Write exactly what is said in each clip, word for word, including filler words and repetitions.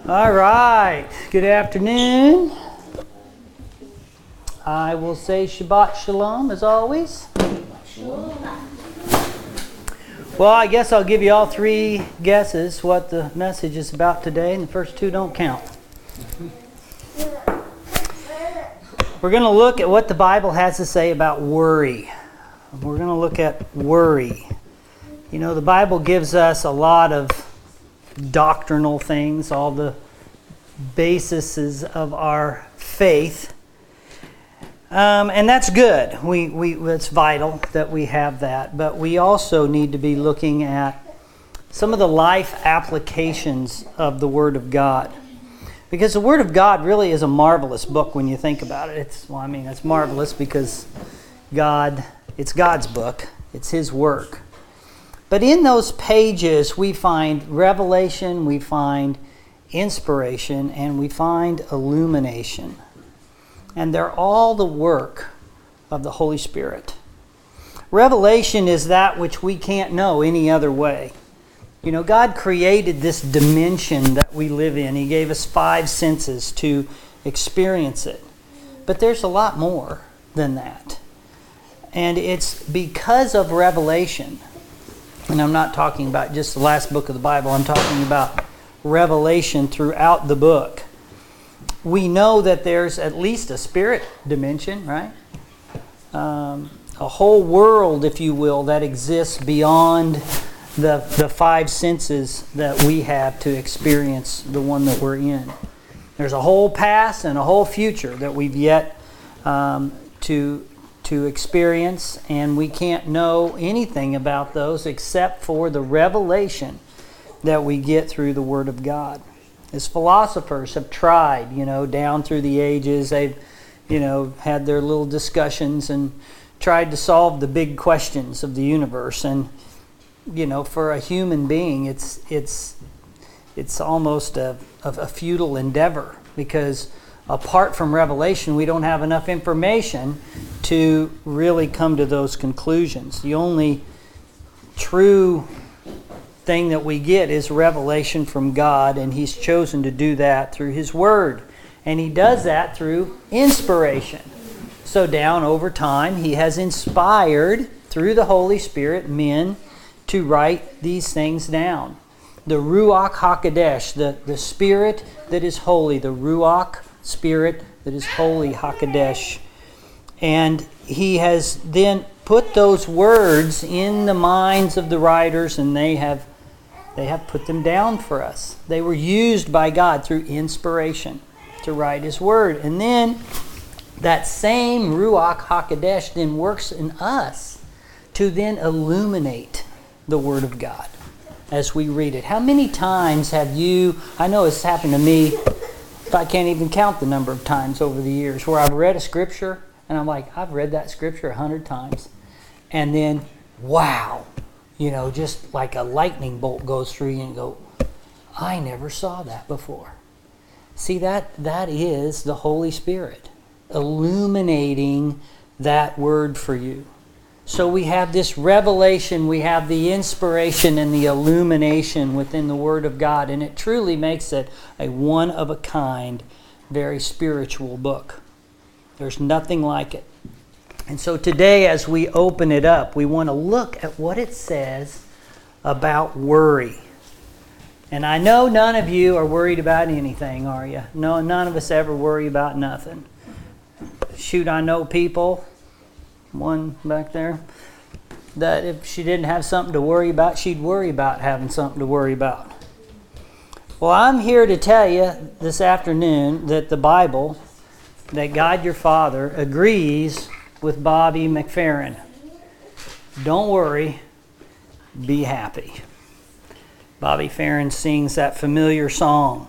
All right, good afternoon. I will say Shabbat Shalom as always. Well, I guess I'll give you all three guesses what the message is about today, and the first two don't count. We're going to look at what the Bible has to say about worry. We're going to look at worry. You know, the Bible gives us a lot of doctrinal things, all the bases of our faith. Um, and that's good. We, we, it's vital that we have that. But we also need to be looking at some of the life applications of the Word of God. Because the Word of God really is a marvelous book when you think about it. It's, well, I mean, it's marvelous because God, it's God's book. It's His work. But in those pages, we find revelation, we find inspiration, and we find illumination. And they're all the work of the Holy Spirit. Revelation is that which we can't know any other way. You know, God created this dimension that we live in. He gave us five senses to experience it. But there's a lot more than that. And it's because of revelation. And I'm not talking about just the last book of the Bible. I'm talking about revelation throughout the book. We know that there's at least a spirit dimension, right? Um, a whole world, if you will, that exists beyond the, the five senses that we have to experience the one that we're in. There's a whole past and a whole future that we've yet um, to to experience, and we can't know anything about those except for the revelation that we get through the Word of God. As philosophers have tried, you know, down through the ages, they've, you know, had their little discussions and tried to solve the big questions of the universe. And, you know, for a human being, it's it's it's almost a, a, a futile endeavor, because apart from revelation, we don't have enough information to really come to those conclusions. The only true thing that we get is revelation from God, and He's chosen to do that through His Word. And He does that through inspiration. So down over time, He has inspired, through the Holy Spirit, men to write these things down. The Ruach HaKodesh, the, the Spirit that is holy, the Ruach Spirit that is holy, HaKodesh. And He has then put those words in the minds of the writers, and they have they have put them down for us. They were used by God through inspiration to write His Word. And then that same Ruach HaKodesh then works in us to then illuminate the Word of God as we read it. How many times have you, I know it's happened to me, I can't even count the number of times over the years where I've read a scripture and I'm like, I've read that scripture a hundred times. And then, wow, you know, just like a lightning bolt goes through you and go, I never saw that before. See, that that is the Holy Spirit illuminating that word for you. So we have this revelation, we have the inspiration and the illumination within the Word of God, and it truly makes it a one-of-a-kind, very spiritual book. There's nothing like it. And so today, as we open it up, we want to look at what it says about worry. And I know none of you are worried about anything, are you? No, none of us ever worry about nothing. Shoot, I know people, one back there, that if she didn't have something to worry about, she'd worry about having something to worry about. Well, I'm here to tell you this afternoon that the Bible, that God your Father, agrees with Bobby McFerrin. Don't worry, be happy. Bobby Ferrin sings that familiar song.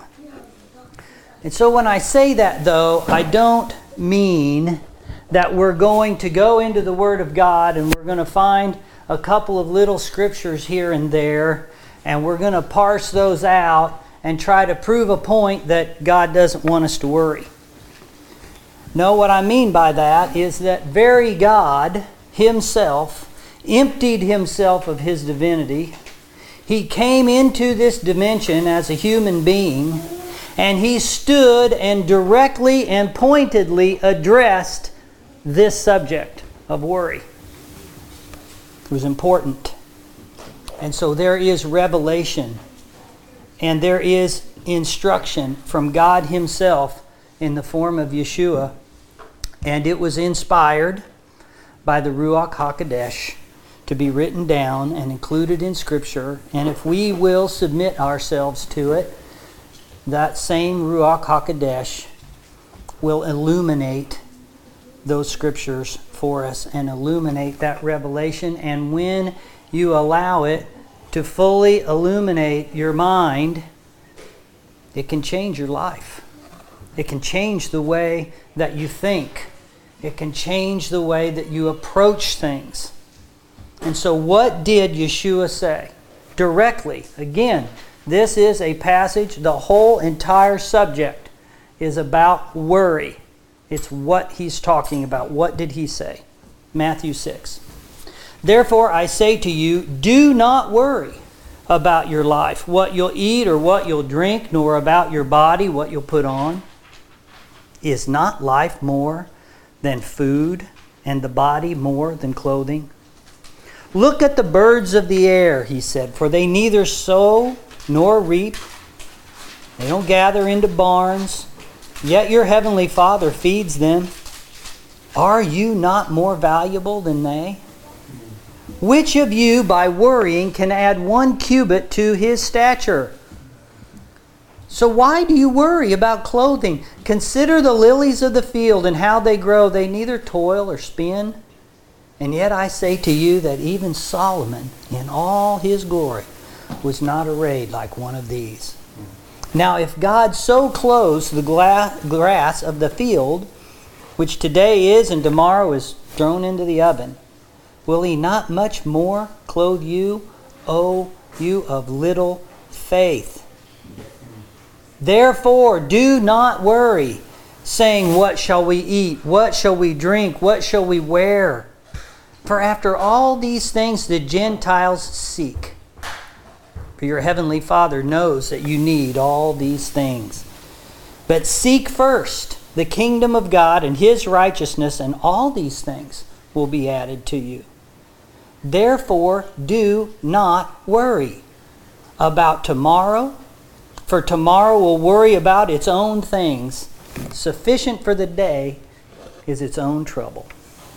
And so when I say that, though, I don't mean that we're going to go into the Word of God and we're going to find a couple of little scriptures here and there, and we're going to parse those out and try to prove a point that God doesn't want us to worry. No, what I mean by that is that very God Himself emptied Himself of His divinity. He came into this dimension as a human being, And he stood and directly and pointedly addressed this subject of worry. It was important. And so there is revelation and there is instruction from God himself in the form of Yeshua. And it was inspired by the Ruach HaKodesh to be written down and included in Scripture. And if we will submit ourselves to it, that same Ruach HaKodesh will illuminate those Scriptures for us and illuminate that revelation. And when you allow it to fully illuminate your mind, it can change your life. It can change the way that you think. It can change the way that you approach things. And so what did Yeshua say? Directly. Again, this is a passage, the whole entire subject is about worry. It's what he's talking about. What did he say? Matthew six. Therefore I say to you, do not worry about your life, what you'll eat or what you'll drink, nor about your body, what you'll put on. Is not life more than food, and the body more than clothing? Look at the birds of the air, he said, for they neither sow nor reap. They don't gather into barns, yet your heavenly Father feeds them. Are you not more valuable than they? Which of you, by worrying, can add one cubit to his stature? So why do you worry about clothing? Consider the lilies of the field and how they grow. They neither toil or spin. And yet I say to you that even Solomon, in all his glory, was not arrayed like one of these. Now if God so clothes the gla- grass of the field, which today is and tomorrow is thrown into the oven, will he not much more clothe you, O you of little faith? Therefore do not worry, saying, what shall we eat? What shall we drink? What shall we wear? For after all these things the Gentiles seek. For your heavenly Father knows that you need all these things. But seek first the kingdom of God and his righteousness, and all these things will be added to you. Therefore do not worry about tomorrow, for tomorrow will worry about its own things. Sufficient for the day is its own trouble.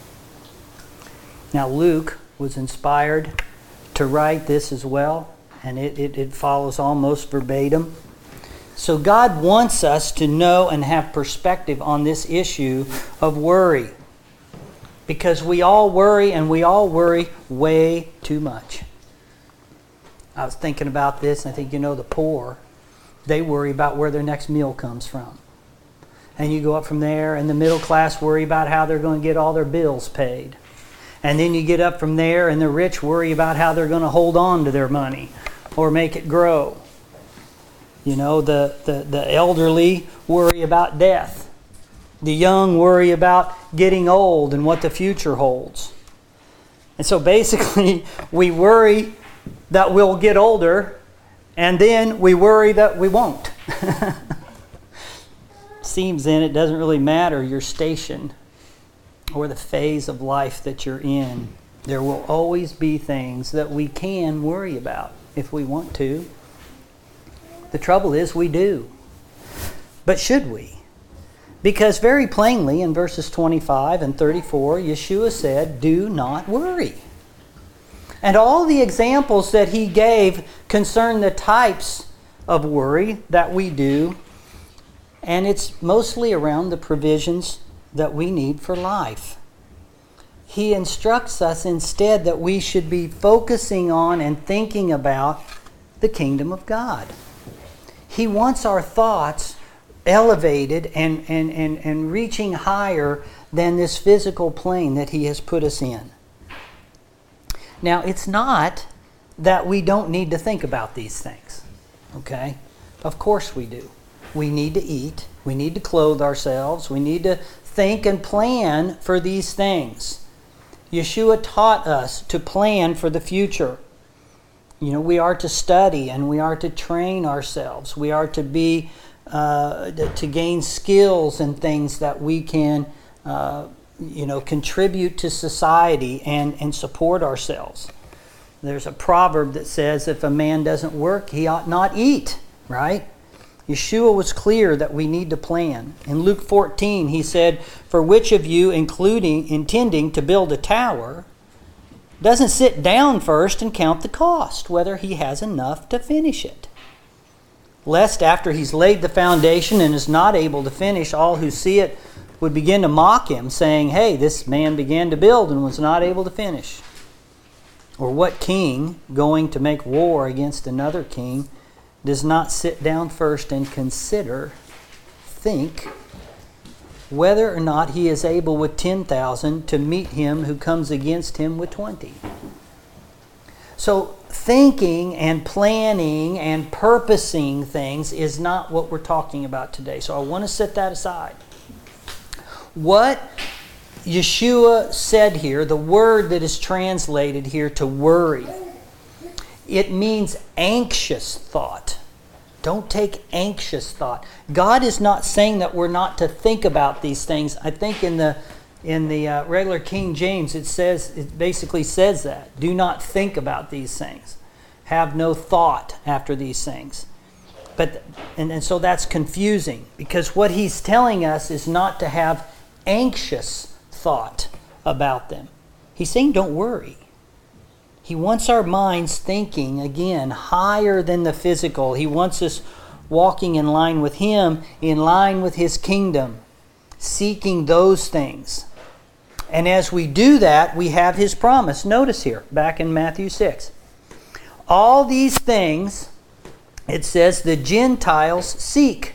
Now Luke was inspired to write this as well, and it, it, it follows almost verbatim. So God wants us to know and have perspective on this issue of worry. Because we all worry, and we all worry way too much. I was thinking about this, and I think, you know, the poor, they worry about where their next meal comes from. And you go up from there, and the middle class worry about how they're going to get all their bills paid. And then you get up from there, and the rich worry about how they're going to hold on to their money or make it grow. You know, the, the, the elderly worry about death. The young worry about getting old and what the future holds. And so basically, we worry that we'll get older, and then we worry that we won't. Seems then it doesn't really matter your station or the phase of life that you're in. There will always be things that we can worry about if we want to. The trouble is we do. But should we? Because very plainly in verses twenty-five and thirty-four, Yeshua said, do not worry. And all the examples that he gave concern the types of worry that we do. And it's mostly around the provisions that we need for life. He instructs us instead that we should be focusing on and thinking about the kingdom of God. He wants our thoughts elevated and, and, and, and reaching higher than this physical plane that he has put us in. Now, it's not that we don't need to think about these things. Okay? Of course we do. We need to eat. We need to clothe ourselves. We need to think and plan for these things. Yeshua taught us to plan for the future. You know, we are to study and we are to train ourselves. We are to be uh, to gain skills and things that we can, uh, you know, contribute to society and, and support ourselves. There's a proverb that says, if a man doesn't work, he ought not eat, right? Yeshua was clear that we need to plan. In Luke fourteen, he said, for which of you, including intending to build a tower, doesn't sit down first and count the cost, whether he has enough to finish it? Lest after he's laid the foundation and is not able to finish, all who see it would begin to mock him, saying, hey, this man began to build and was not able to finish. Or what king, going to make war against another king, does not sit down first and consider, think, whether or not he is able with ten thousand to meet him who comes against him with twenty? So thinking and planning and purposing things is not what we're talking about today. So I want to set that aside. What Yeshua said here, the word that is translated here to worry, it means anxious thought. Don't take anxious thought. God is not saying that we're not to think about these things. I think in the in the uh, regular King James it says, it basically says that. Do not think about these things. Have no thought after these things. But and, and so that's confusing, because what he's telling us is not to have anxious thought about them. He's saying don't worry. He wants our minds thinking, again, higher than the physical. He wants us walking in line with Him, in line with His kingdom, seeking those things. And as we do that, we have His promise. Notice here, back in Matthew six. All these things, it says, the Gentiles seek.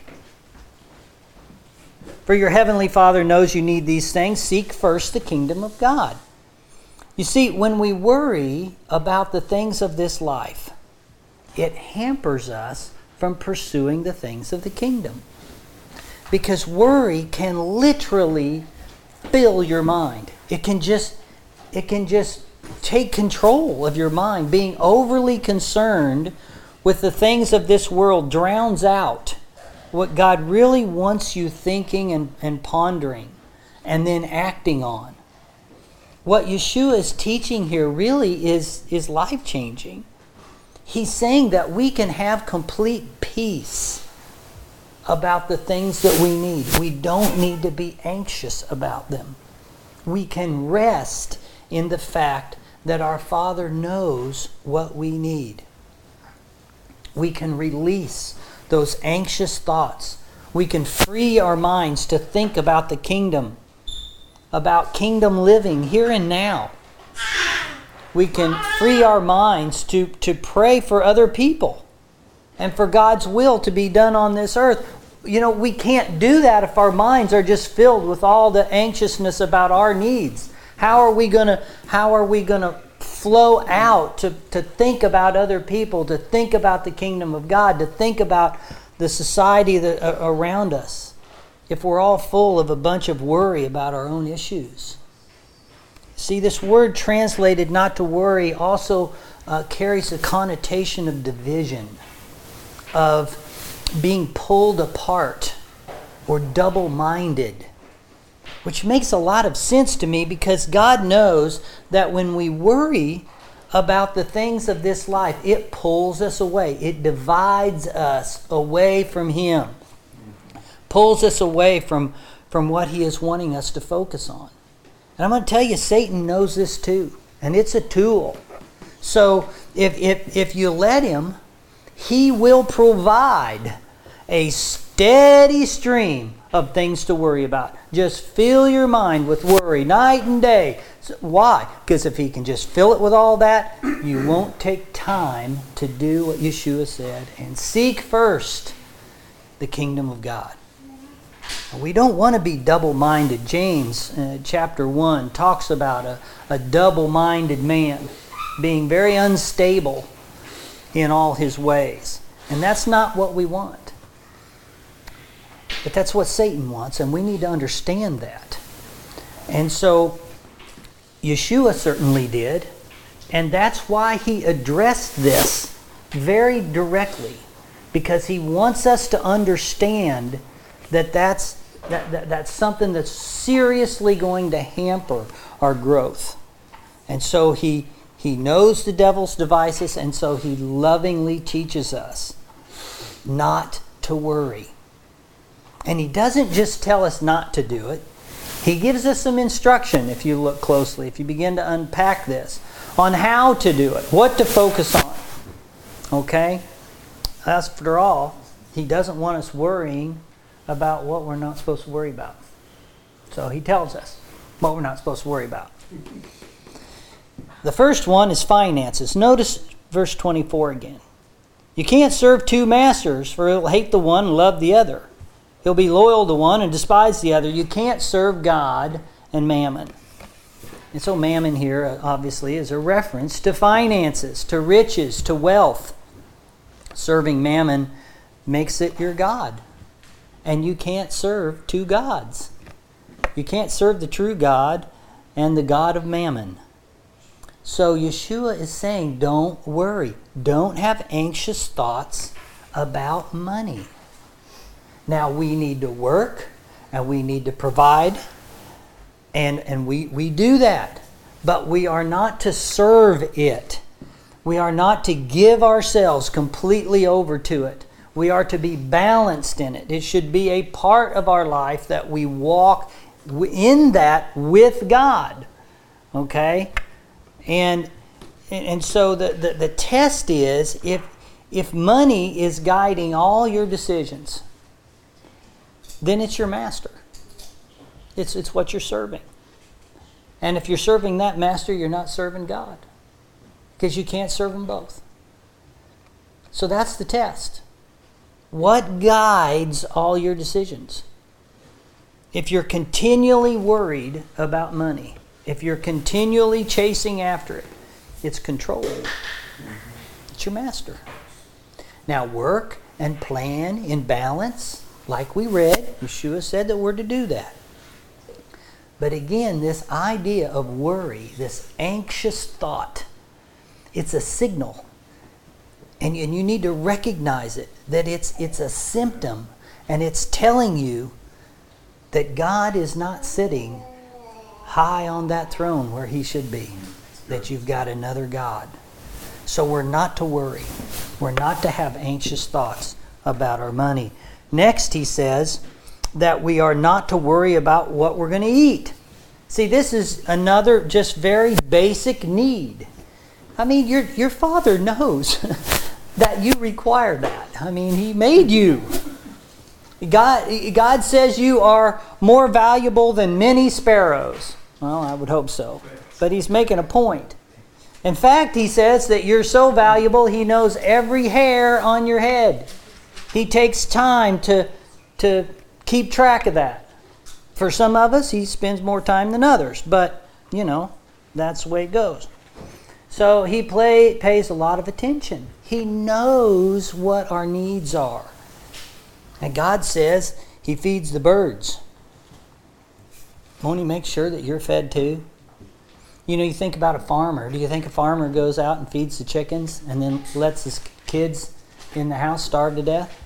For your heavenly Father knows you need these things. Seek first the kingdom of God. You see, when we worry about the things of this life, it hampers us from pursuing the things of the kingdom. Because worry can literally fill your mind. It can just, it can just take control of your mind. Being overly concerned with the things of this world drowns out what God really wants you thinking and, and pondering and then acting on. What Yeshua is teaching here really is, is life-changing. He's saying that we can have complete peace about the things that we need. We don't need to be anxious about them. We can rest in the fact that our Father knows what we need. We can release those anxious thoughts. We can free our minds to think about the kingdom, about kingdom living here and now. We can free our minds to, to pray for other people and for God's will to be done on this earth. You know, we can't do that if our minds are just filled with all the anxiousness about our needs. How are we gonna, how are we gonna flow out to, to think about other people, to think about the kingdom of God, to think about the society that, uh, around us, if we're all full of a bunch of worry about our own issues? See, this word translated not to worry also uh, carries a connotation of division, of being pulled apart or double-minded, which makes a lot of sense to me, because God knows that when we worry about the things of this life, it pulls us away. It divides us away from Him, pulls us away from, from what He is wanting us to focus on. And I'm going to tell you, Satan knows this too, and it's a tool. So if, if, if you let him, he will provide a steady stream of things to worry about. Just fill your mind with worry night and day. So why? Because if he can just fill it with all that, you won't take time to do what Yeshua said and seek first the kingdom of God. We don't want to be double-minded. James, uh, chapter one, talks about a, a double-minded man being very unstable in all his ways. And that's not what we want. But that's what Satan wants, and we need to understand that. And so, Yeshua certainly did, and that's why he addressed this very directly. because he wants us to understand that that's, that, that, that's something that's seriously going to hamper our growth. And so he, he knows the devil's devices, and so he lovingly teaches us not to worry. And he doesn't just tell us not to do it. He gives us some instruction, if you look closely, if you begin to unpack this, on how to do it, what to focus on. Okay? After all, he doesn't want us worrying about what we're not supposed to worry about. So he tells us what we're not supposed to worry about. The first one is finances. Notice verse twenty-four again. You can't serve two masters, for he'll hate the one and love the other. He'll be loyal to one and despise the other. You can't serve God and mammon. And so mammon here, obviously, is a reference to finances, to riches, to wealth. Serving mammon makes it your God. And you can't serve two gods. You can't serve the true God and the God of mammon. So Yeshua is saying, don't worry. Don't have anxious thoughts about money. Now, we need to work and we need to provide, and, and we, we do that. But we are not to serve it. We are not to give ourselves completely over to it. We are to be balanced in it. It should be a part of our life that we walk in that with God. Okay? And and so the, the, the test is, if if money is guiding all your decisions, then it's your master. It's it's what you're serving. And if you're serving that master, you're not serving God. Because you can't serve them both. So that's the test. What guides all your decisions? If you're continually worried about money, if you're continually chasing after it, it's control. It's your master. Now work and plan in balance, like we read. Yeshua said that we're to do that. But again, this idea of worry, this anxious thought, it's a signal. And, and you need to recognize it, that it's, it's a symptom, and it's telling you that God is not sitting high on that throne where he should be, that you've got another God. So we're not to worry. We're not to have anxious thoughts about our money. Next, he says that we are not to worry about what we're going to eat. See, this is another just very basic need. I mean, your your Father knows that you require that. I mean, he made you. God, God says you are more valuable than many sparrows. Well, I would hope so. But he's making a point. In fact, he says that you're so valuable, he knows every hair on your head. He takes time to, to keep track of that. For some of us, he spends more time than others. But, you know, that's the way it goes. So he play, pays a lot of attention. He knows what our needs are. And God says he feeds the birds. Won't he make sure that you're fed too? You know, you think about a farmer. Do you think a farmer goes out and feeds the chickens and then lets his kids in the house starve to death?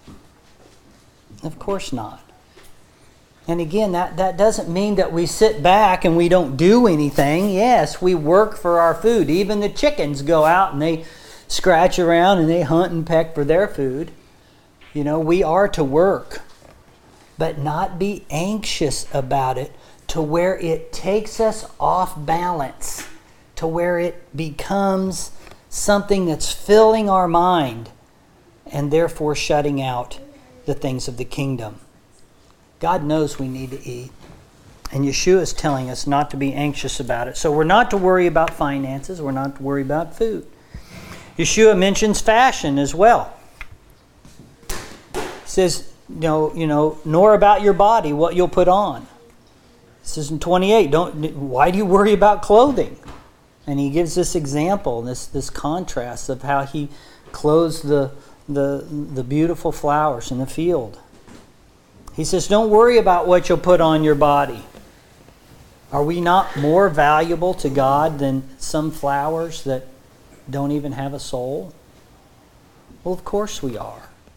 Of course not. And again, that, that doesn't mean that we sit back and we don't do anything. Yes, we work for our food. Even the chickens go out and they scratch around and they hunt and peck for their food. You know, we are to work, but not be anxious about it to where it takes us off balance, to where it becomes something that's filling our mind and therefore shutting out the things of the kingdom. God knows we need to eat, and Yeshua is telling us not to be anxious about it. So we're not to worry about finances, we're not to worry about food. Yeshua mentions fashion as well. He says, you know, you know, nor about your body what you'll put on. He says in twenty-eight, don't. Why do you worry about clothing? And he gives this example, this this contrast of how he clothes the the the beautiful flowers in the field. He says, don't worry about what you'll put on your body. Are we not more valuable to God than some flowers that don't even have a soul? Well, of course we are.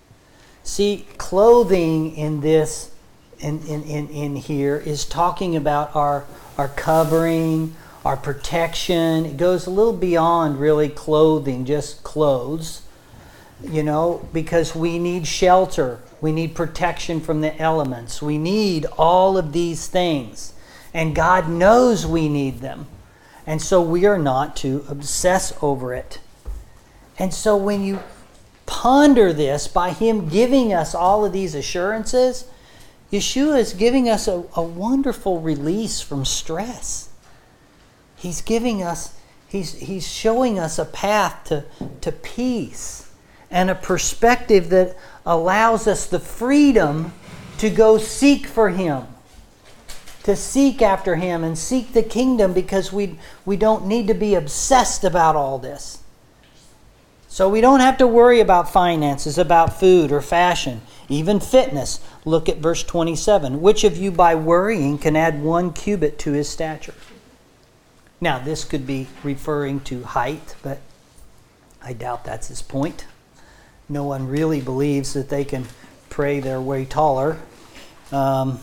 See, clothing in this, in, in, in, in here, is talking about our, our covering, our protection. It goes a little beyond really clothing, just clothes, you know, because we need shelter. We need protection from the elements. We need all of these things. And God knows we need them. And so we are not to obsess over it. And so when you ponder this, by Him giving us all of these assurances, Yeshua is giving us a, a wonderful release from stress. He's giving us, he's, he's showing us a path to, to peace and a perspective that allows us the freedom to go seek for Him, to seek after Him and seek the kingdom, because we, we don't need to be obsessed about all this. So we don't have to worry about finances, about food or fashion, even fitness. Look at verse twenty-seven. Which of you by worrying can add one cubit to his stature? Now this could be referring to height, but I doubt that's his point. No one really believes that they can pray their way taller. Um,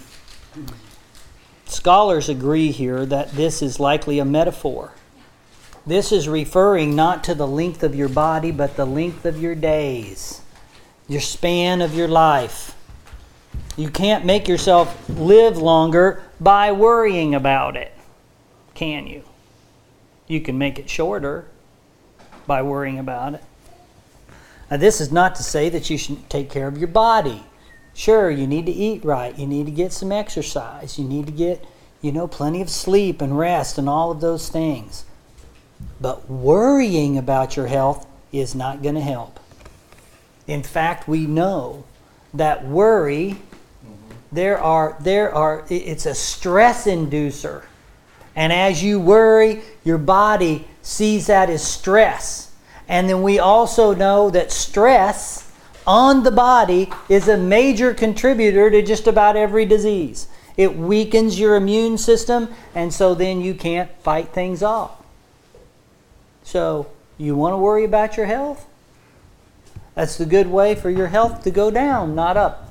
scholars agree here that this is likely a metaphor. This is referring not to the length of your body, but the length of your days, your span of your life. You can't make yourself live longer by worrying about it, can you? You can make it shorter by worrying about it. Now, this is not to say that you should take care of your body. Sure, you need to eat right. You need to get some exercise. You need to get, you know, plenty of sleep and rest and all of those things. But worrying about your health is not going to help. In fact, we know that worry, there are, there are, it's a stress inducer. And as you worry, your body sees that as stress. And then we also know that stress on the body is a major contributor to just about every disease. It weakens your immune system, and so then you can't fight things off. So, you want to worry about your health? That's the good way for your health to go down, not up.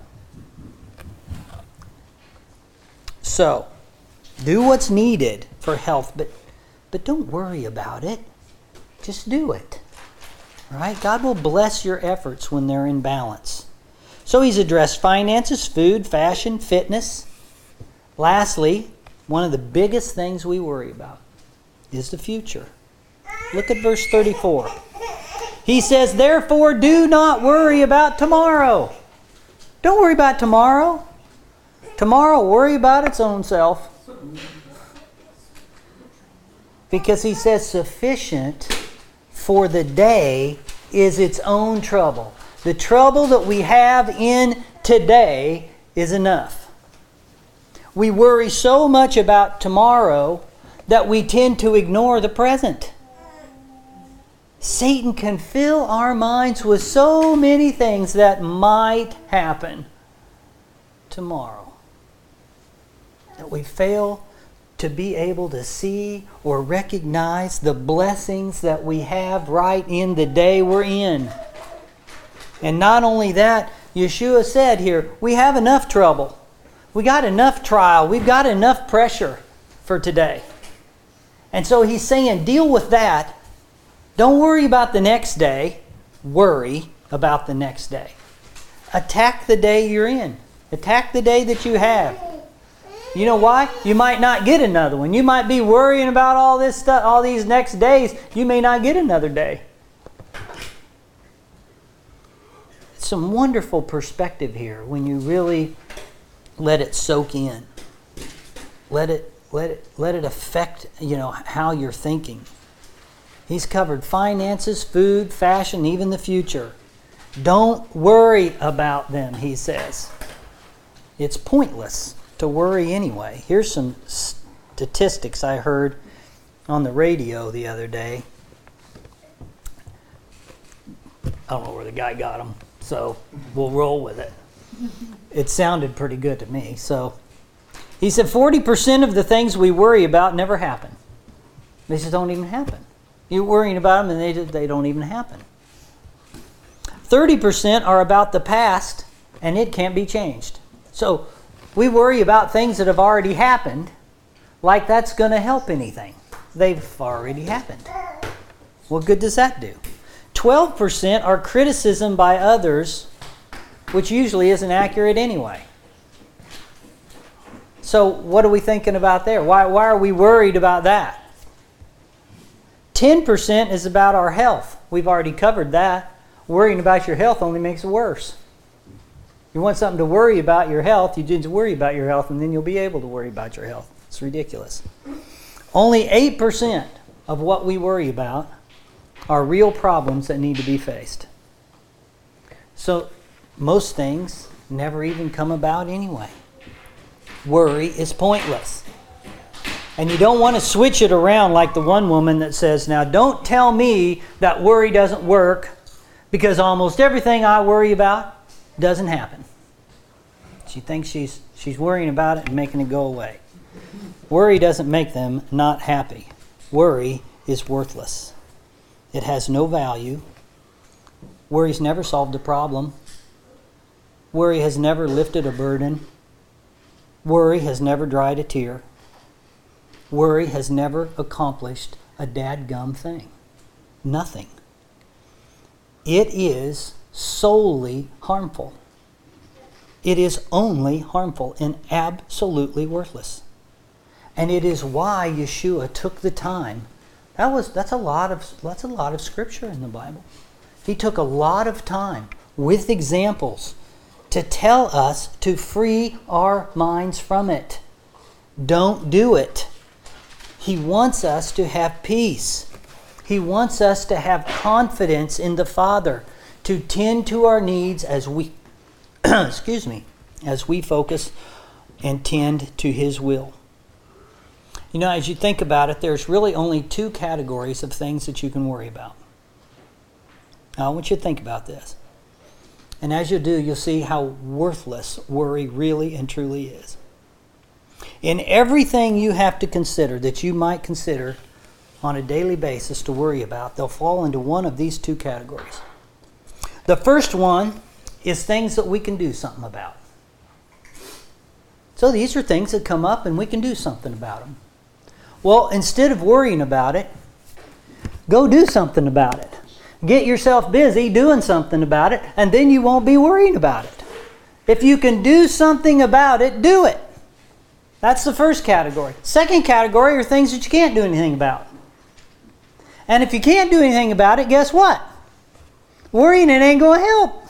So, do what's needed for health, but, but don't worry about it. Just do it. Right? God will bless your efforts when they're in balance. So he's addressed finances, food, fashion, fitness. Lastly, one of the biggest things we worry about is the future. Look at verse thirty-four. He says, therefore do not worry about tomorrow. Don't worry about tomorrow. Tomorrow will worry about its own self. Because he says sufficient for the day is its own trouble. The trouble that we have in today is enough. We worry so much about tomorrow that we tend to ignore the present. Satan can fill our minds with so many things that might happen tomorrow, that we fail to be able to see or recognize the blessings that we have right in the day we're in. And not only that, Yeshua said here, we have enough trouble. We got enough trial. We've got enough pressure for today. And so he's saying, deal with that. Don't worry about the next day. Worry about the next day. Attack the day you're in. Attack the day that you have. You know why? You might not get another one. You might be worrying about all this stuff, all these next days. You may not get another day. It's some wonderful perspective here when you really let it soak in. Let it, let it, let it affect, you know, how you're thinking. He's covered finances, food, fashion, even the future. Don't worry about them, he says. It's pointless to worry anyway. Here's some statistics I heard on the radio the other day. I don't know where the guy got them, so we'll roll with it. It sounded pretty good to me. So he said forty percent of the things we worry about never happen. They just don't even happen. You're worrying about them and they, they don't even happen. thirty percent are about the past and it can't be changed. So we worry about things that have already happened like that's going to help anything. They've already happened. What good does that do? twelve percent are criticism by others, which usually isn't accurate anyway. So what are we thinking about there? Why, why are we worried about that? ten percent is about our health. We've already covered that. Worrying about your health only makes it worse. You want something to worry about your health, you just worry about your health, and then you'll be able to worry about your health. It's ridiculous. Only eight percent of what we worry about are real problems that need to be faced. So most things never even come about anyway. Worry is pointless. And you don't want to switch it around like the one woman that says, now don't tell me that worry doesn't work because almost everything I worry about doesn't happen. She thinks she's she's worrying about it and making it go away. Worry doesn't make them not happy. Worry is worthless. It has no value. Worry's never solved a problem. Worry has never lifted a burden. Worry has never dried a tear. Worry has never accomplished a dadgum thing. Nothing. It is solely harmful. It is only harmful and absolutely worthless. And it is why Yeshua took the time. That was that's a lot of that's a lot of scripture in the Bible. He took a lot of time with examples to tell us to free our minds from it. Don't do it. He wants us to have peace. He wants us to have confidence in the Father, to tend to our needs as we excuse me, as we focus and tend to His will. You know, as you think about it, there's really only two categories of things that you can worry about. Now, I want you to think about this. And as you do, you'll see how worthless worry really and truly is. In everything you have to consider, that you might consider on a daily basis to worry about, they'll fall into one of these two categories. The first one is things that we can do something about. So these are things that come up and we can do something about them. Well, instead of worrying about it, go do something about it. Get yourself busy doing something about it, and then you won't be worrying about it. If you can do something about it, do it. That's the first category. Second category are things that you can't do anything about. And if you can't do anything about it, guess what? Worrying it ain't going to help.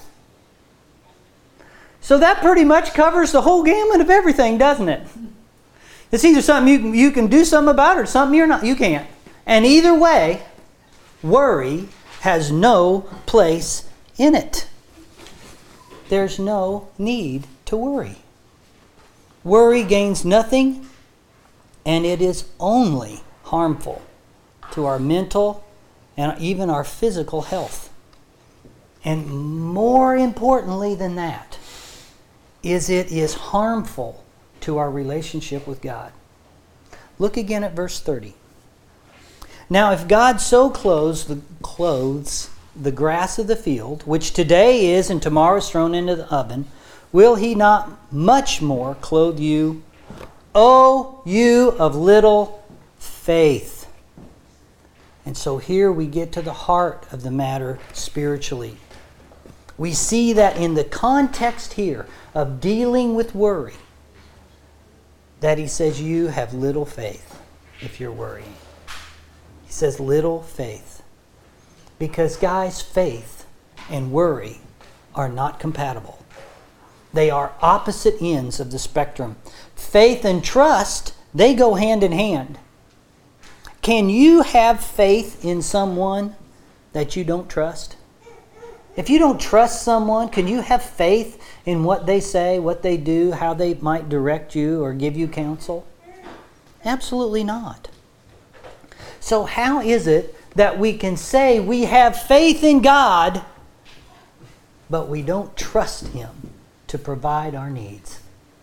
So that pretty much covers the whole gamut of everything, doesn't it? It's either something you can, you can do something about or something you're not, you can't. And either way, worry has no place in it. There's no need to worry. Worry gains nothing, and it is only harmful to our mental and even our physical health. And more importantly than that, is it is harmful to our relationship with God. Look again at verse thirty. Now if God so clothes the, clothes the grass of the field, which today is and tomorrow is thrown into the oven, will He not much more clothe you, O you of little faith? And so here we get to the heart of the matter spiritually. We see that in the context here of dealing with worry, that He says you have little faith if you're worrying. He says little faith. Because guys, faith and worry are not compatible. They are opposite ends of the spectrum. Faith and trust, they go hand in hand. Can you have faith in someone that you don't trust? If you don't trust someone, can you have faith in what they say, what they do, how they might direct you or give you counsel? Absolutely not. So how is it that we can say we have faith in God, but we don't trust Him to provide our needs?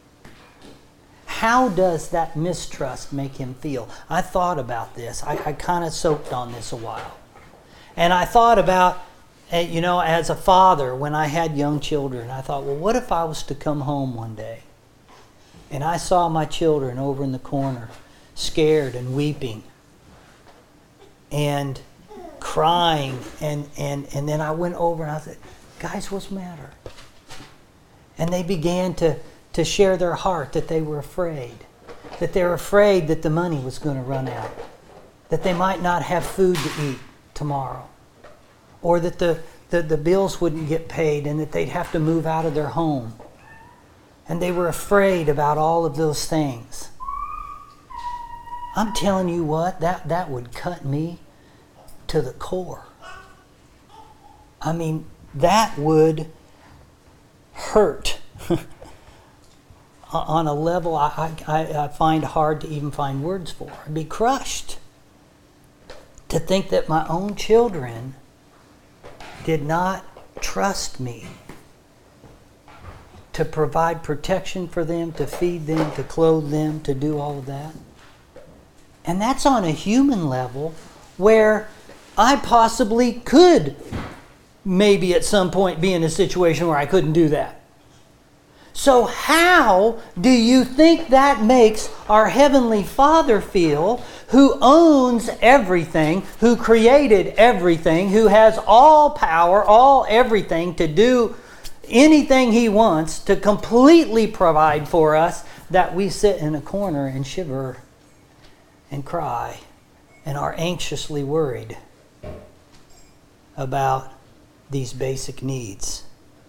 How does that mistrust make Him feel? I thought about this. I, I kind of soaked on this a while. And I thought about And, you know, as a father, when I had young children, I thought, well, what if I was to come home one day and I saw my children over in the corner, scared and weeping and crying, and, and, and then I went over and I said, guys, what's the matter? And they began to, to share their heart that they were afraid, that they were afraid that the money was going to run out, that they might not have food to eat tomorrow, or that the, the, the bills wouldn't get paid and that they'd have to move out of their home. And they were afraid about all of those things. I'm telling you what, that, that would cut me to the core. I mean, that would hurt on a level I, I, I find hard to even find words for. I'd be crushed to think that my own children did not trust me to provide protection for them, to feed them, to clothe them, to do all of that. And that's on a human level where I possibly could maybe at some point be in a situation where I couldn't do that. So how do you think that makes our Heavenly Father feel, who owns everything, who created everything, who has all power, all everything to do anything He wants, to completely provide for us, that we sit in a corner and shiver and cry and are anxiously worried about these basic needs?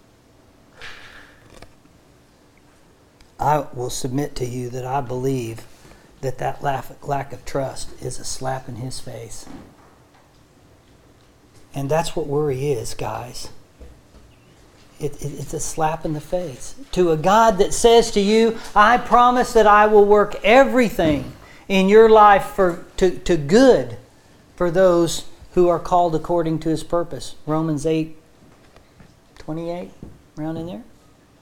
I will submit to you that I believe that that lack of trust is a slap in His face. And that's what worry is, guys. It, it, it's a slap in the face to a God that says to you, I promise that I will work everything in your life for to, to good for those who are called according to His purpose. Romans eight twenty-eight, around in there.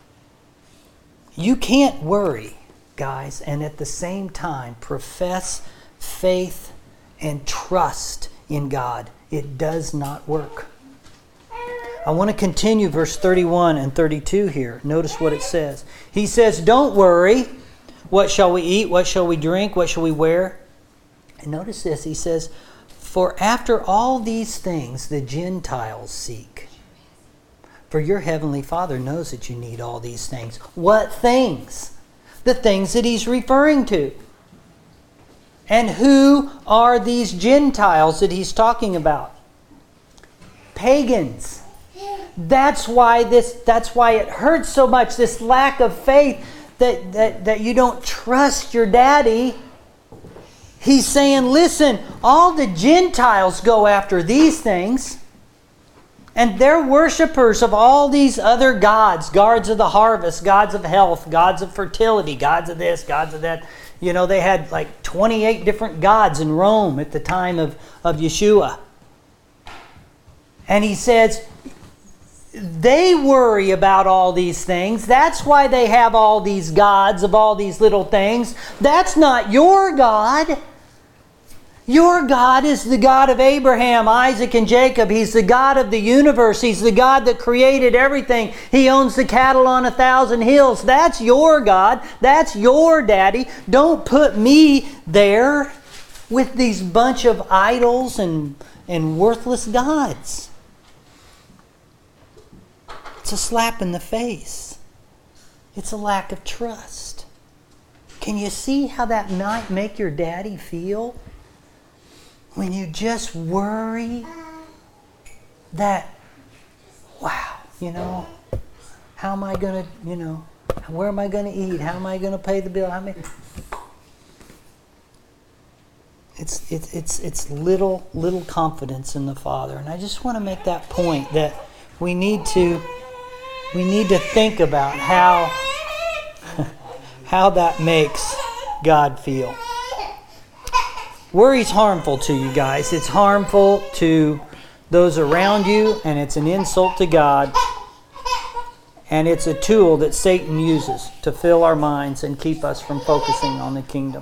You can't worry, guys, and at the same time profess faith and trust in God. It does not work. I want to continue verse thirty-one and thirty-two here. Notice what it says. He says, don't worry. What shall we eat? What shall we drink? What shall we wear? And notice this. He says, for after all these things the Gentiles seek. For your Heavenly Father knows that you need all these things. What things? The things that He's referring to. And who are these Gentiles that He's talking about? Pagans. That's why this that's why it hurts so much, this lack of faith, that, that, that you don't trust your daddy. He's saying, listen, all the Gentiles go after these things. And they're worshipers of all these other gods. Gods of the harvest, gods of health, gods of fertility, gods of this, gods of that. You know, they had like twenty-eight different gods in Rome at the time of, of Yeshua. And he says, they worry about all these things. That's why they have all these gods of all these little things. That's not your God. Your God is the God of Abraham, Isaac, and Jacob. He's the God of the universe. He's the God that created everything. He owns the cattle on a thousand hills. That's your God. That's your daddy. Don't put me there with these bunch of idols and, and worthless gods. It's a slap in the face. It's a lack of trust. Can you see how that might make your daddy feel? When you just worry that, wow, you know, how am I going to, you know, where am I going to eat? How am I going to pay the bill? How many? It's, it's, it's, it's little, little confidence in the Father. And I just want to make that point that we need to, we need to think about how, how that makes God feel. Worry's harmful to you guys. It's harmful to those around you, and it's an insult to God. And it's a tool that Satan uses to fill our minds and keep us from focusing on the kingdom.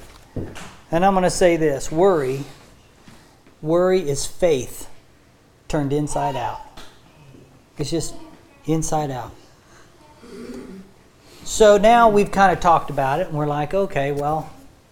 And I'm going to say this. Worry, worry is faith turned inside out. It's just inside out. So now we've kind of talked about it, and we're like, okay, well,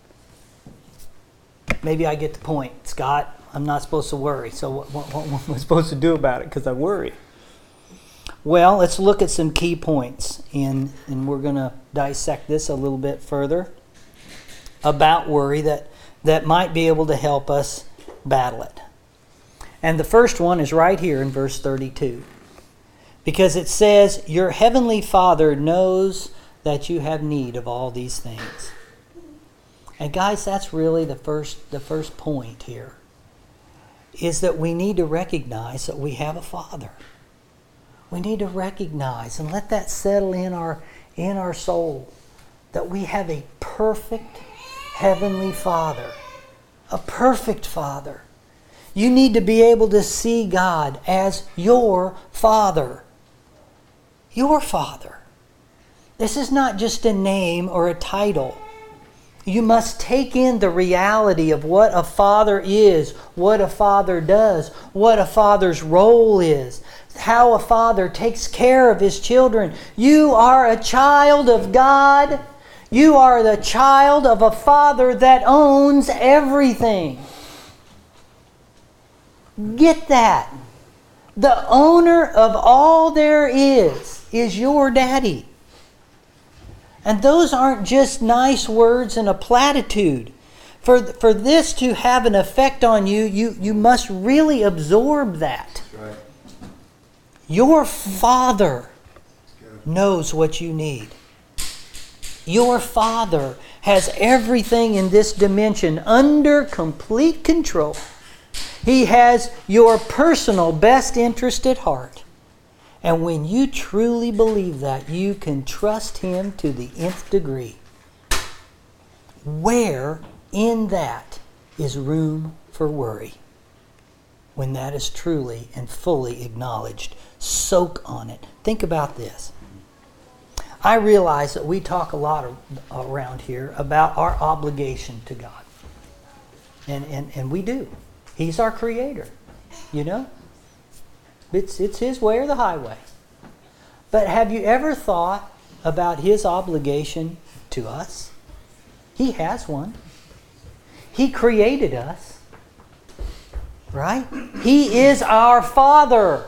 maybe I get the point. Scott, I'm not supposed to worry. So what, what, what am I supposed to do about it because I worry? Well, let's look at some key points, and, and we're going to dissect this a little bit further about worry that, that might be able to help us battle it. And the first one is right here in verse thirty-two. Because it says, your heavenly Father knows that you have need of all these things. And guys, that's really the first, the first point here. Is that we need to recognize that we have a Father. We need to recognize and let that settle in our, in our soul. That we have a perfect heavenly Father. A perfect Father. You need to be able to see God as your Father. Your Father. This is not just a name or a title. You must take in the reality of what a father is, what a father does, what a father's role is, how a father takes care of his children. You are a child of God. You are the child of a Father that owns everything. Get that. The owner of all there is is your daddy. And those aren't just nice words and a platitude. For, for this to have an effect on you, you, you must really absorb that. That's right. Your Father knows what you need. Your Father has everything in this dimension under complete control. He has your personal best interest at heart. And when you truly believe that, you can trust Him to the nth degree. Where in that is room for worry? When that is truly and fully acknowledged. Soak on it. Think about this. I realize that we talk a lot of, around here about our obligation to God. And, and, and we do. He's our Creator. You know? It's, it's His way or the highway. But have you ever thought about His obligation to us? He has one. He created us. Right? He is our Father.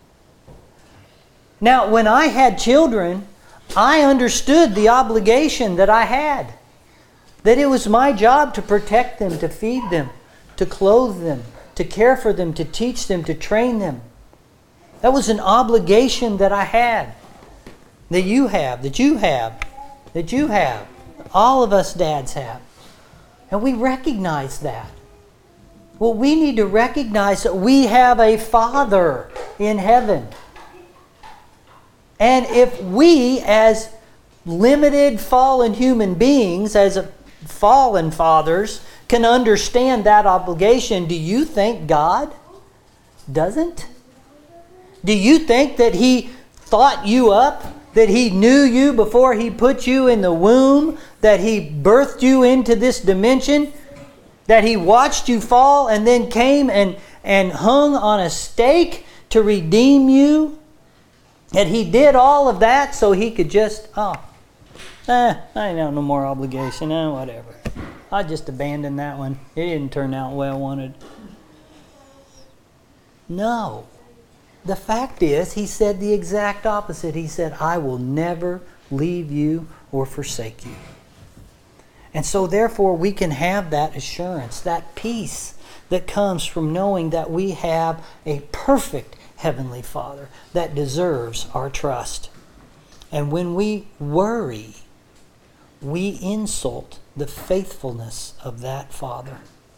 Now, when I had children, I understood the obligation that I had. That it was my job to protect them, to feed them, to clothe them, to care for them, to teach them, to train them. That was an obligation that I had. That you have, that you have, that you have. All of us dads have. And we recognize that. Well, we need to recognize that we have a Father in heaven. And if we, as limited fallen human beings, as fallen fathers, can understand that obligation, do you think God doesn't? Do you think that He thought you up? That He knew you before He put you in the womb? That He birthed you into this dimension? That He watched you fall and then came and, and hung on a stake to redeem you? That He did all of that so He could just, oh, eh, I ain't got no more obligation, eh, whatever. I just abandoned that one. It didn't turn out the way I wanted. No. The fact is, He said the exact opposite. He said, I will never leave you or forsake you. And so therefore we can have that assurance, that peace that comes from knowing that we have a perfect Heavenly Father that deserves our trust. And when we worry, we insult the faithfulness of that Father.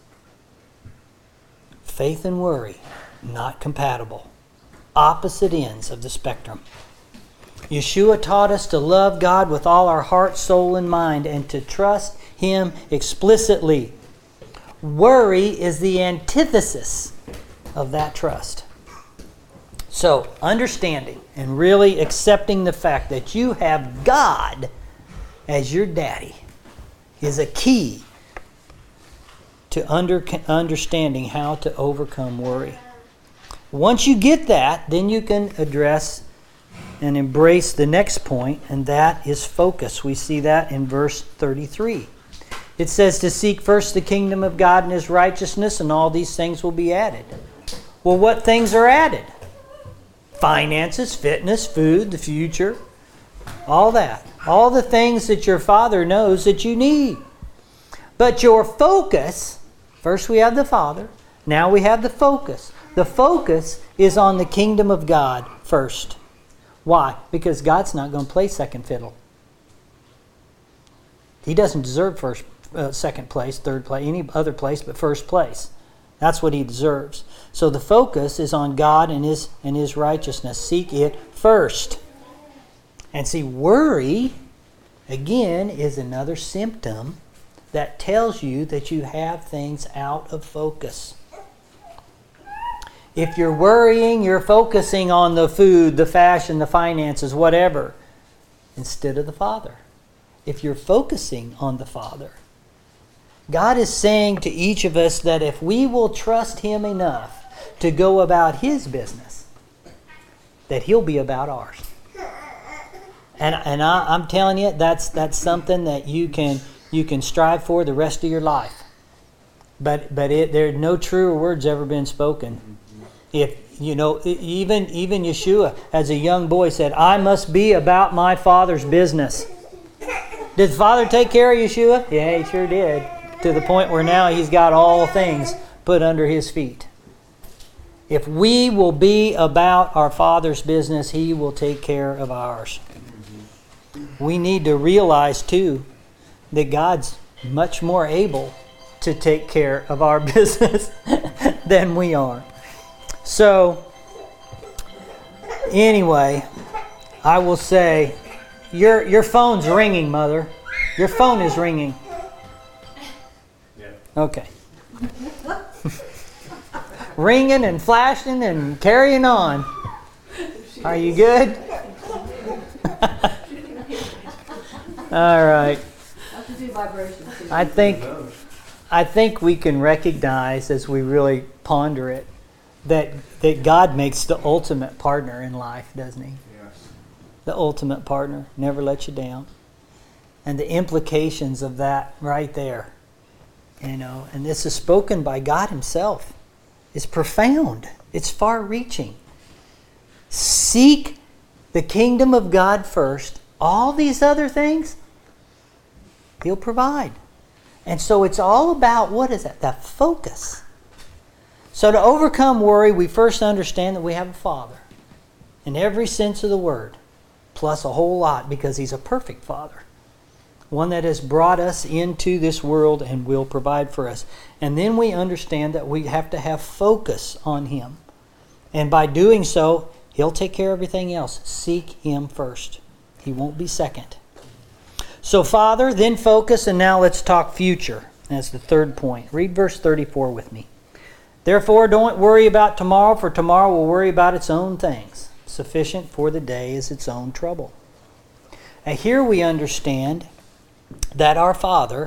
Faith and worry, not compatible. Opposite ends of the spectrum. Yeshua taught us to love God with all our heart, soul, and mind, and to trust Him explicitly. Worry is the antithesis of that trust. So, understanding and really accepting the fact that you have God as your daddy is a key to under, understanding how to overcome worry. once you get that, then you can address and embrace the next point, and that is focus. We see that in verse thirty-three. It says to seek first the kingdom of God and His righteousness, and all these things will be added. Well, what things are added? Finances, fitness, food, the future, all that. All the things that your Father knows that you need. But your focus, first we have the Father, now we have the focus. The focus is on the kingdom of God first. Why? Because God's not going to play second fiddle. He doesn't deserve first, uh, second place, third place, any other place but first place. That's what He deserves. So the focus is on God and His and His righteousness. Seek it first. And see, worry, again, is another symptom that tells you that you have things out of focus. If you're worrying, you're focusing on the food, the fashion, the finances, whatever, instead of the Father. If you're focusing on the Father, God is saying to each of us that if we will trust Him enough to go about His business, that He'll be about ours. And and I, I'm telling you, that's that's something that you can you can strive for the rest of your life. But but it, there no truer words ever been spoken. If you know, even even Yeshua, as a young boy, said, "I must be about my Father's business." Did the Father take care of Yeshua? Yeah, He sure did. To the point where now He's got all things put under His feet. If we will be about our Father's business, He will take care of ours. We need to realize, too, that God's much more able to take care of our business than we are. So, anyway, I will say, your your phone's ringing, Mother. Your phone is ringing. Yeah. Okay. Ringing and flashing and carrying on. Are you good? All right. I think I think we can recognize as we really ponder it that that God makes the ultimate partner in life, doesn't He? Yes. The ultimate partner, never let you down. And the implications of that right there, you know, and this is spoken by God Himself. It's profound. It's far-reaching. Seek the kingdom of God first. All these other things, He'll provide. And so it's all about, what is that? That focus. So to overcome worry, we first understand that we have a Father. In every sense of the word. Plus a whole lot, because He's a perfect Father. One that has brought us into this world and will provide for us. And then we understand that we have to have focus on Him. And by doing so, He'll take care of everything else. Seek Him first. He won't be second. So Father, then focus, and now let's talk future. That's the third point. Read verse thirty-four with me. Therefore, don't worry about tomorrow, for tomorrow will worry about its own things. Sufficient for the day is its own trouble. And here we understand that our Father,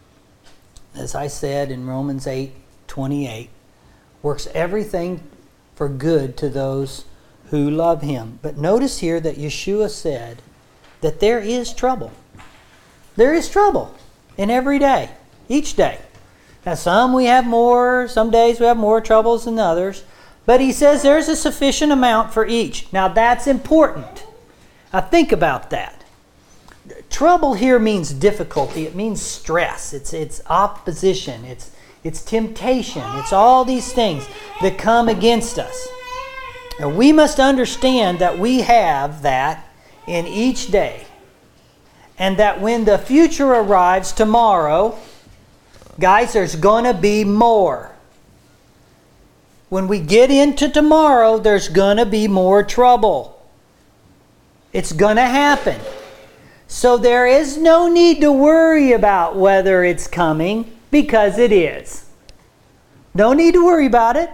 as I said in Romans eight twenty-eight, works everything for good to those who love Him. But notice here that Yeshua said that there is trouble. There is trouble in every day, each day. Now some we have more, some days we have more troubles than others. But He says there's a sufficient amount for each. Now that's important. Now think about that. Trouble here means difficulty. It means stress. It's it's opposition. It's it's temptation. It's all these things that come against us. Now we must understand that we have that in each day. And that when the future arrives tomorrow, guys, there's going to be more. When we get into tomorrow, there's going to be more trouble. It's going to happen. So there is no need to worry about whether it's coming, because it is. No need to worry about it.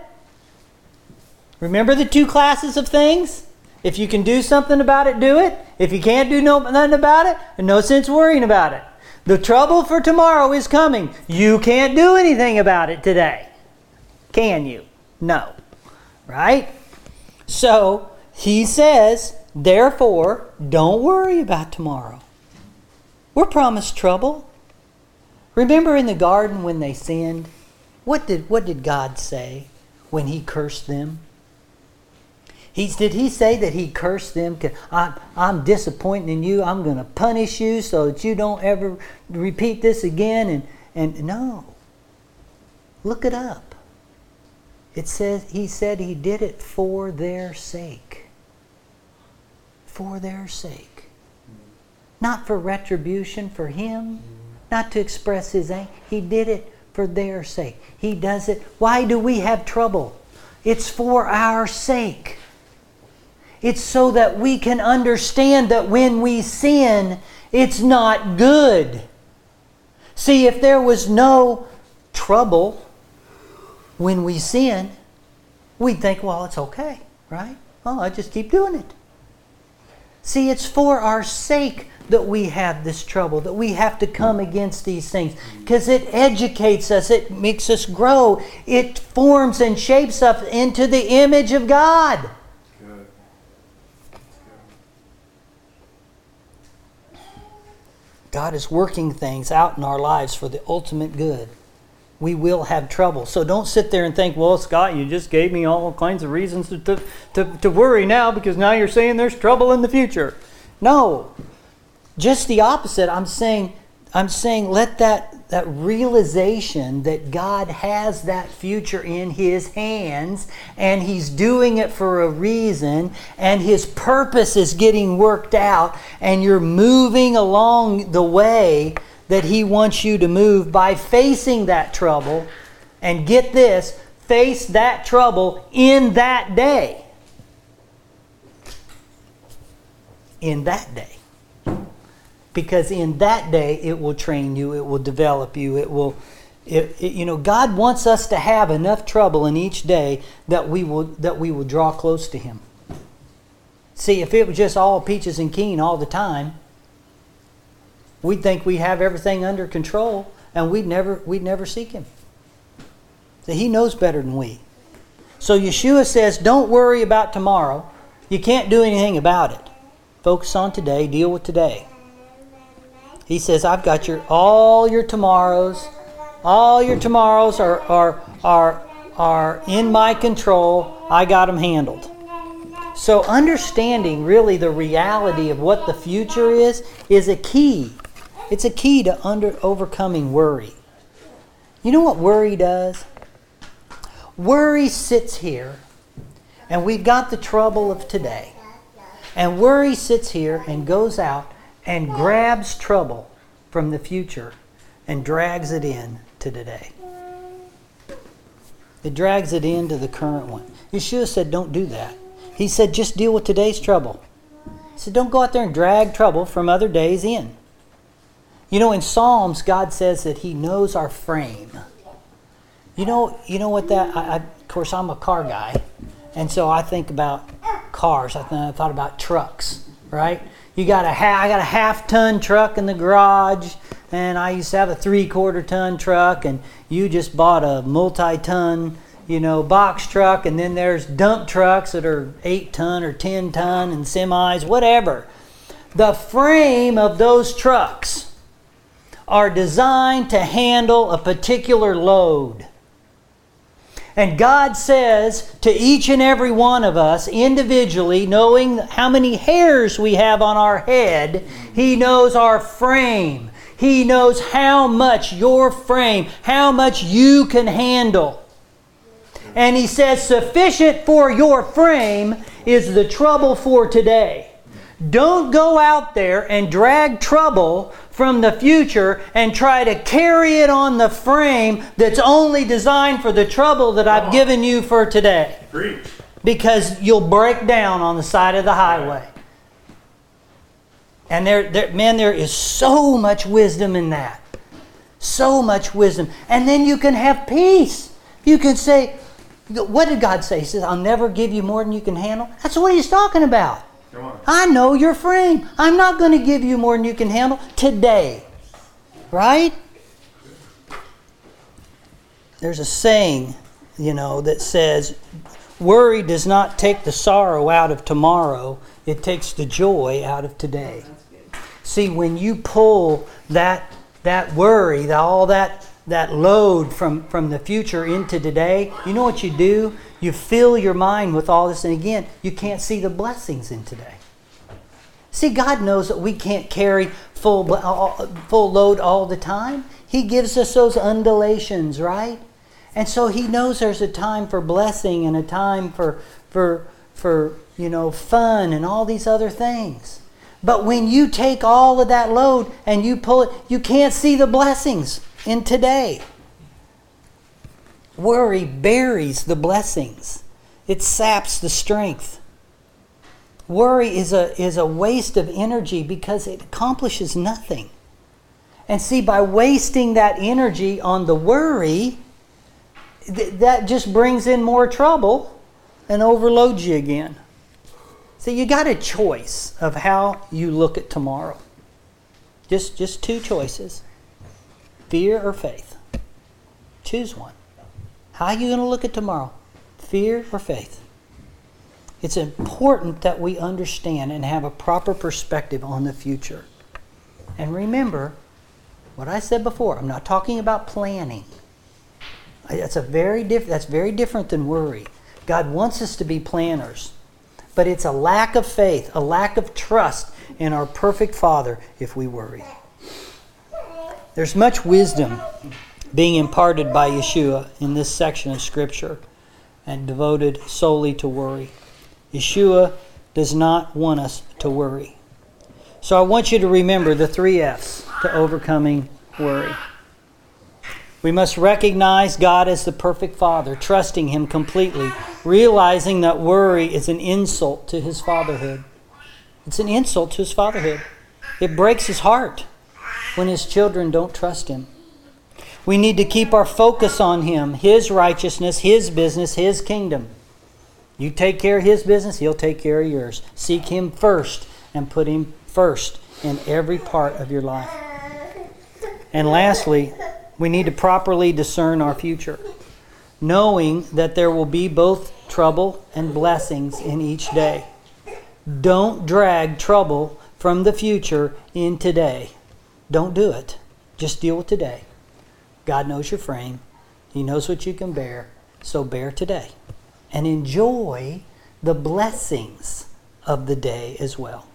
Remember the two classes of things? If you can do something about it, do it. If you can't do no, nothing about it, no sense worrying about it. The trouble for tomorrow is coming. You can't do anything about it today. Can you? No. right? So he says, therefore, don't worry about tomorrow. We're promised trouble. Remember in the garden when they sinned? What did, what did God say when he cursed them? He, did he say that he cursed them? I, I'm disappointed in you. I'm going to punish you so that you don't ever repeat this again. And, and no. Look it up. It says he said he did it for their sake. For their sake. Not for retribution for him. Not to express his anger. He did it for their sake. He does it. Why do we have trouble? It's for our sake. It's so that we can understand that when we sin, it's not good. See, if there was no trouble when we sin, we'd think, well, it's okay, right? Well, I just keep doing it. See, it's for our sake that we have this trouble, that we have to come against these things, because it educates us, it makes us grow, it forms and shapes us into the image of God. God is working things out in our lives for the ultimate good. We will have trouble. So don't sit there and think, well, Scott, you just gave me all kinds of reasons to, to, to, to worry now because now you're saying there's trouble in the future. No. Just the opposite. I'm saying, I'm saying let that, that realization that God has that future in His hands and He's doing it for a reason and His purpose is getting worked out and you're moving along the way that He wants you to move by facing that trouble. And get this, face that trouble in that day. In that day. Because in that day, it will train you, it will develop you, it will, it, it, you know, God wants us to have enough trouble in each day that we will that we will draw close to Him. See, if it was just all peaches and keen all the time, we'd think we have everything under control, and we'd never we'd never seek Him. So He knows better than we. So Yeshua says, don't worry about tomorrow. You can't do anything about it. Focus on today. Deal with today. He says, I've got your all your tomorrows. All your tomorrows are, are, are, are in my control. I got them handled. So understanding really the reality of what the future is, is a key. It's a key to under overcoming worry. You know what worry does? Worry sits here, and we've got the trouble of today. And worry sits here and goes out and grabs trouble from the future and drags it in to today. It drags it into the current one. Yeshua said, don't do that. He said, just deal with today's trouble. He said, don't go out there and drag trouble from other days in. You know, in Psalms, God says that He knows our frame. You know, you know what that, I, I, of course, I'm a car guy. And so I think about cars. I, th- I thought about trucks, right? You got a ha- I got a half-ton truck in the garage, and I used to have a three-quarter ton truck, and you just bought a multi-ton, you know, box truck, and then there's dump trucks that are eight-ton or ten-ton, and semis, whatever. The frame of those trucks are designed to handle a particular load. And God says to each and every one of us individually, knowing how many hairs we have on our head, He knows our frame. He knows how much your frame, how much you can handle. And He says sufficient for your frame is the trouble for today. Don't go out there and drag trouble from the future and try to carry it on the frame that's only designed for the trouble that I've given you for today. Preach. Because you'll break down on the side of the highway. And there, there, man, there is so much wisdom in that. So much wisdom. And then you can have peace. You can say, what did God say? He says, I'll never give you more than you can handle. That's what He's talking about. I know your frame. I'm not going to give you more than you can handle today. Right? There's a saying, you know, that says, Worry does not take the sorrow out of tomorrow. It takes the joy out of today. See, when you pull that that worry, that, all that that load from, from the future into today, you know what you do? You fill your mind with all this, and again, you can't see the blessings in today. See, God knows that we can't carry full full load all the time. He gives us those undulations, right? And so He knows there's a time for blessing and a time for for for you know fun and all these other things. But when you take all of that load and you pull it, you can't see the blessings in today. Worry buries the blessings. It saps the strength. Worry is a is a waste of energy because it accomplishes nothing. And see, by wasting that energy on the worry, th- that just brings in more trouble and overloads you again. So you got a choice of how you look at tomorrow. Just just two choices. Fear or faith. Choose one. How are you going to look at tomorrow? Fear or faith? It's important that we understand and have a proper perspective on the future. And remember what I said before. I'm not talking about planning. That's a very diff- that's very different than worry. God wants us to be planners. But it's a lack of faith, a lack of trust in our perfect Father if we worry. There's much wisdom being imparted by Yeshua in this section of Scripture and devoted solely to worry. Yeshua does not want us to worry. So I want you to remember the three F's to overcoming worry. We must recognize God as the perfect Father, trusting Him completely, realizing that worry is an insult to His fatherhood. It's an insult to His fatherhood. It breaks His heart when His children don't trust Him. We need to keep our focus on Him, His righteousness, His business, His kingdom. You take care of His business, He'll take care of yours. Seek Him first and put Him first in every part of your life. And lastly, we need to properly discern our future, knowing that there will be both trouble and blessings in each day. Don't drag trouble from the future in today. Don't do it. Just deal with today. God knows your frame. He knows what you can bear. So bear today. And enjoy the blessings of the day as well.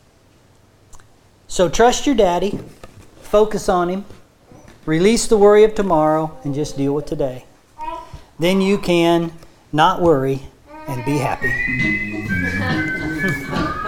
So trust your daddy. Focus on him. Release the worry of tomorrow and just deal with today. Then you can not worry and be happy.